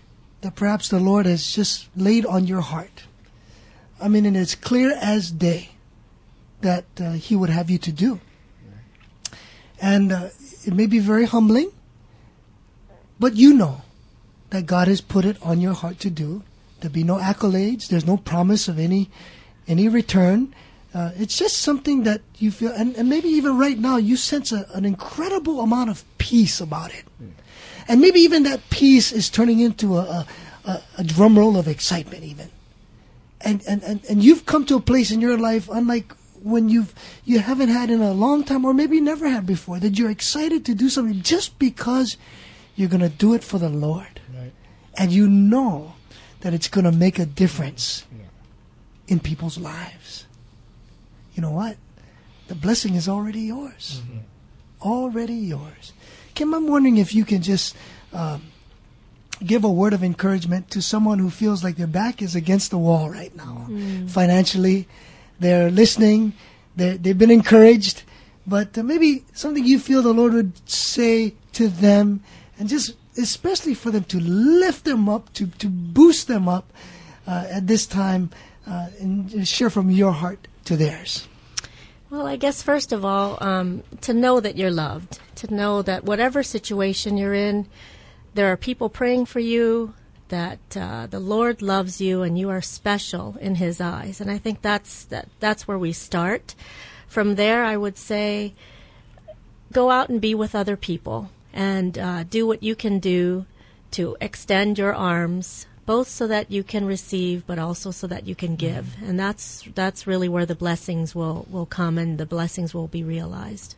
that perhaps the Lord has just laid on your heart. I mean, and it's clear as day that uh, He would have you to do. And uh, it may be very humbling, but you know that God has put it on your heart to do. There'll be no accolades. There's no promise of any any return. Uh, it's just something that you feel, and, and maybe even right now you sense a, an incredible amount of peace about it. Mm. And maybe even that peace is turning into a, a, a drum roll of excitement even. And, and, and, and you've come to a place in your life, unlike when you've, you haven't had in a long time, or maybe never had before, that you're excited to do something just because you're going to do it for the Lord. Right. And you know that it's going to make a difference yeah. in people's lives. You know what? The blessing is already yours. Mm-hmm. Already yours. Kim, I'm wondering if you can just um, give a word of encouragement to someone who feels like their back is against the wall right now. Mm. Financially, they're listening, they're, they've been encouraged, but uh, maybe something you feel the Lord would say to them, and just especially for them to lift them up, to, to boost them up uh, at this time, uh, and share from your heart to theirs. Well, I guess first of all, um, to know that you're loved, to know that whatever situation you're in, there are people praying for you, that uh, the Lord loves you and you are special in His eyes. And I think that's that that's where we start. From there, I would say, go out and be with other people and uh, do what you can do to extend your arms, both so that you can receive, but also so that you can give. And that's that's really where the blessings will, will come and the blessings will be realized.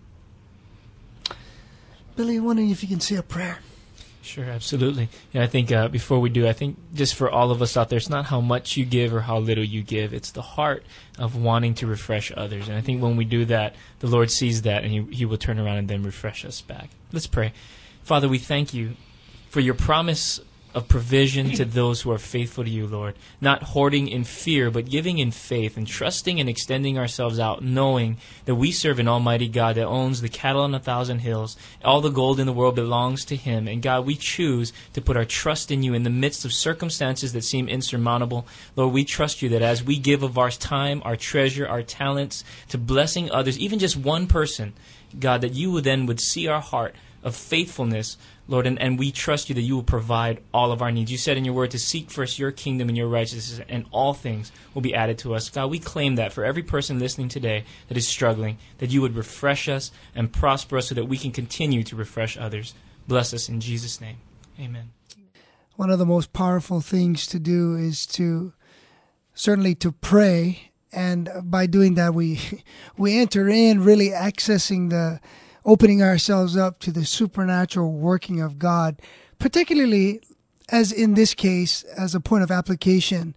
Billy, I'm wondering if you can say a prayer. Sure, absolutely. Yeah, I think uh, before we do, I think just for all of us out there, it's not how much you give or how little you give. It's the heart of wanting to refresh others. And I think when we do that, the Lord sees that and He, he will turn around and then refresh us back. Let's pray. Father, we thank You for Your promise of provision to those who are faithful to You, Lord. Not hoarding in fear, but giving in faith and trusting and extending ourselves out, knowing that we serve an almighty God that owns the cattle on a thousand hills. All the gold in the world belongs to Him. And God, we choose to put our trust in You in the midst of circumstances that seem insurmountable. Lord, we trust You that as we give of our time, our treasure, our talents to blessing others, even just one person, God, that You then would see our heart of faithfulness, Lord, and, and we trust You that You will provide all of our needs. You said in Your word to seek first Your kingdom and Your righteousness, and all things will be added to us. God, we claim that for every person listening today that is struggling, that You would refresh us and prosper us so that we can continue to refresh others. Bless us in Jesus' name. Amen. One of the most powerful things to do is to, certainly to pray, and by doing that we we enter in really accessing the opening ourselves up to the supernatural working of God, particularly as in this case, as a point of application,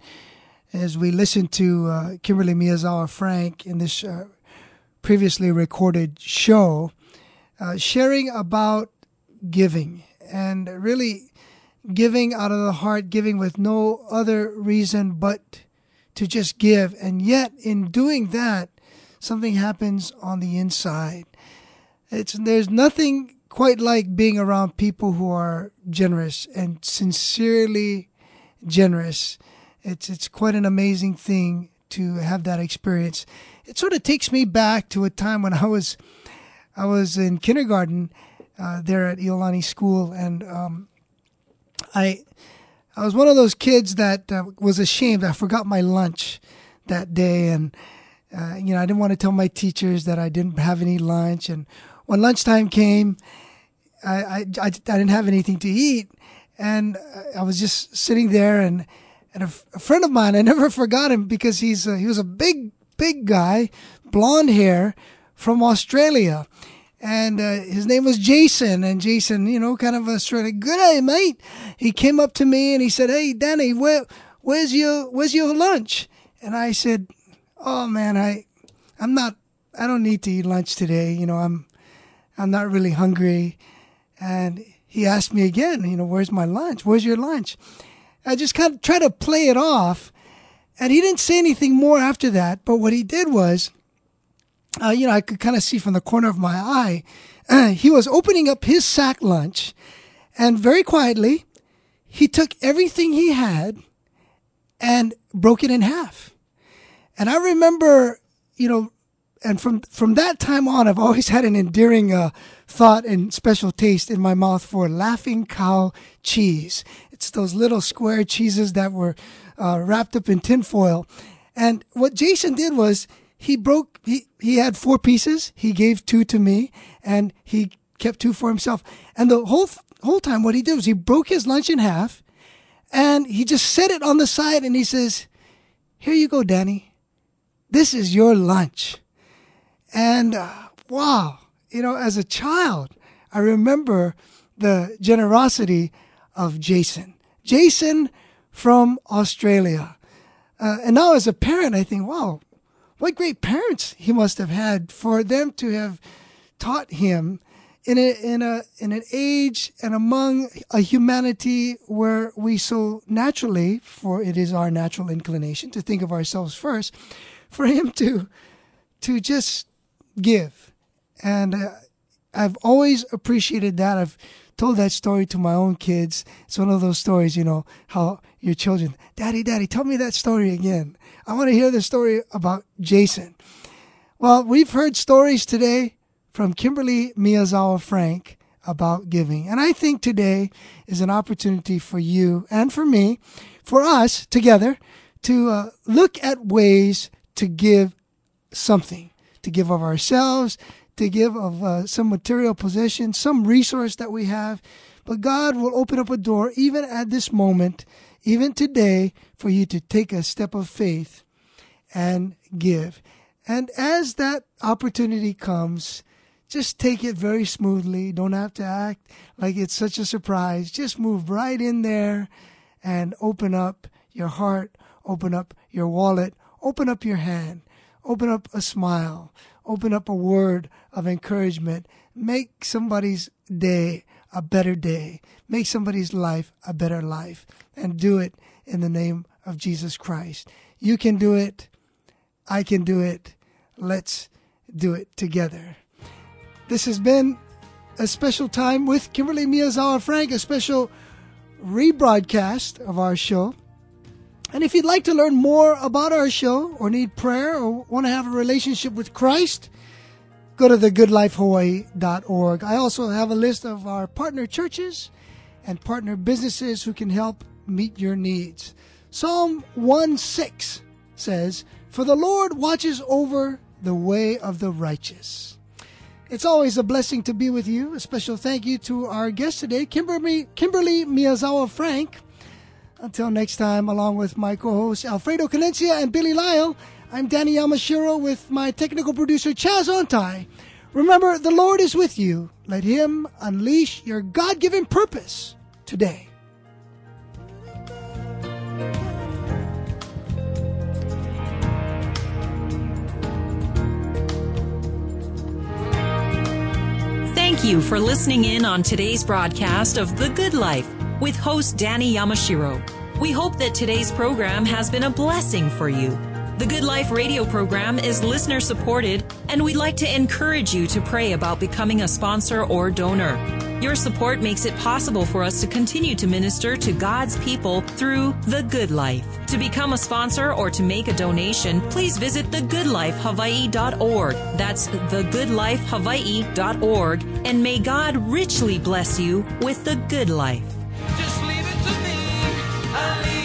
as we listen to uh, Kimberly Miyazawa Frank in this uh, previously recorded show, uh, sharing about giving, and really giving out of the heart, giving with no other reason but to just give. And yet in doing that, something happens on the inside. It's there's nothing quite like being around people who are generous and sincerely generous. It's it's quite an amazing thing to have that experience. It sort of takes me back to a time when I was I was in kindergarten uh, there at Iolani School, and um, I I was one of those kids that uh, was ashamed. I forgot my lunch that day, and uh, you know I didn't want to tell my teachers that I didn't have any lunch. And when lunchtime came, I, I, I, I didn't have anything to eat, and I was just sitting there, and, and a, a friend of mine, I never forgot him because he's a, he was a big, big guy, blonde hair from Australia, and uh, his name was Jason, and Jason, you know, kind of a sort of, good day, mate. He came up to me and he said, hey, Danny, where, where's your, where's your lunch? And I said, oh man, I, I'm not, I don't need to eat lunch today. You know, I'm, I'm not really hungry. And he asked me again, you know, where's my lunch? Where's your lunch? I just kind of tried to play it off. And he didn't say anything more after that. But what he did was, uh, you know, I could kind of see from the corner of my eye, uh, he was opening up his sack lunch. And very quietly, he took everything he had and broke it in half. And I remember, you know, and from from that time on, I've always had an endearing uh, thought and special taste in my mouth for Laughing Cow cheese. It's those little square cheeses that were uh, wrapped up in tinfoil. And what Jason did was he broke, he, he had four pieces. He gave two to me, and he kept two for himself. And the whole whole time, what he did was he broke his lunch in half, and he just set it on the side, and he says, "Here you go, Danny. This is your lunch." And uh, wow, you know, as a child, I remember the generosity of Jason. Jason from Australia. Uh, and now as a parent, I think, wow, what great parents he must have had for them to have taught him in a in a in an age and among a humanity where we so naturally, for it is our natural inclination to think of ourselves first, for him to to just give. And uh, I've always appreciated that. I've told that story to my own kids. It's one of those stories, you know, how your children, Daddy, Daddy, tell me that story again. I want to hear the story about Jason. Well, we've heard stories today from Kimberly Miyazawa Frank about giving. And I think today is an opportunity for you and for me, for us together, to uh, look at ways to give something, to give of ourselves, to give of uh, some material possession, some resource that we have. But God will open up a door even at this moment, even today, for you to take a step of faith and give. And as that opportunity comes, just take it very smoothly. Don't have to act like it's such a surprise. Just move right in there and open up your heart, open up your wallet, open up your hand, open up a smile, open up a word of encouragement. Make somebody's day a better day. Make somebody's life a better life. And do it in the name of Jesus Christ. You can do it. I can do it. Let's do it together. This has been a special time with Kimberly Miyazawa Frank, a special rebroadcast of our show. And if you'd like to learn more about our show or need prayer or want to have a relationship with Christ, go to the good life hawaii dot org. I also have a list of our partner churches and partner businesses who can help meet your needs. Psalm one six says, "For the Lord watches over the way of the righteous." It's always a blessing to be with you. A special thank you to our guest today, Kimberly, Kimberly Miyazawa Frank. Until next time, along with my co-hosts Alfredo Calencia and Billy Lyle, I'm Danny Yamashiro with my technical producer Chaz Ontai. Remember, the Lord is with you. Let Him unleash your God-given purpose today. Thank you for listening in on today's broadcast of The Good Life with host Danny Yamashiro. We hope that today's program has been a blessing for you. The Good Life radio program is listener supported, and we'd like to encourage you to pray about becoming a sponsor or donor. Your support makes it possible for us to continue to minister to God's people through The Good Life. To become a sponsor or to make a donation, please visit the good life hawaii dot org. That's the good life hawaii dot org, and may God richly bless you with the good life. Just leave it to me. I'll leave